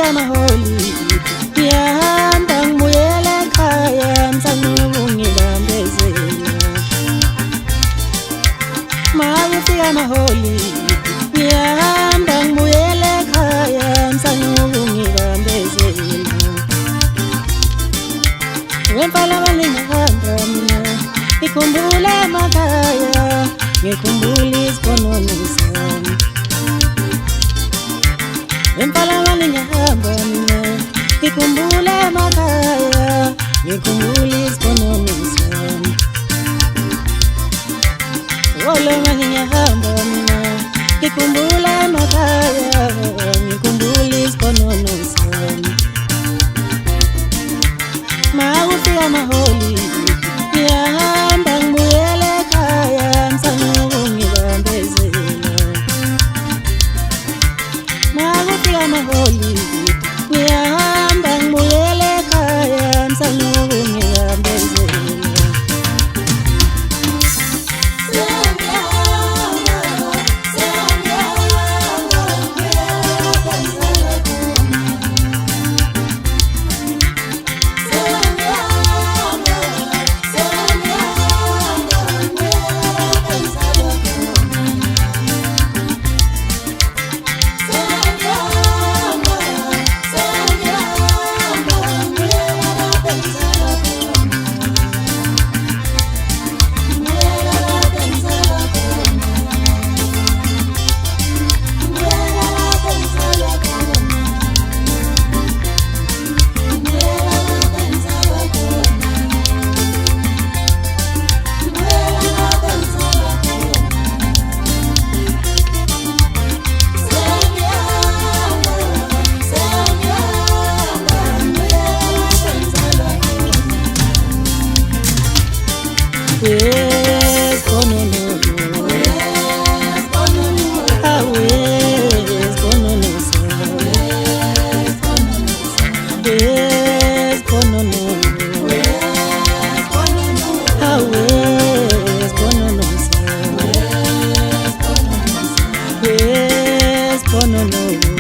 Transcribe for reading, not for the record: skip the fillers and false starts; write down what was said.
maholi ngiyahamba ngibuyela ekhaya msanqobo ngibambezela mawufika maholi ngiyahamba ngibuyela ekhaya msanqobo ngibambezela wempala balingahamba mina ngikhumbula emakhaya ngikhumbula isiponono sami wempala balingahamba mina ngikhumbula emakhaya ngikhumbula isiponono sami wolo balingahamba mina ngikhumbula emakhaya ngikhumbula isiponono sami mawufika maholi ngiyahamba ngibuyela ekhaya msanqobo ngibambezela mawufika maholi ngiyahamba ngibuyela ekhaya msanqobo ngibambezela Yes, ponono. Yes, ponono. Ah, yes, ponono. Yes, ponono. Yes, ponono. Yes, ponono. Ah, yes, ponono. Yes, ponono. Yes, ponono.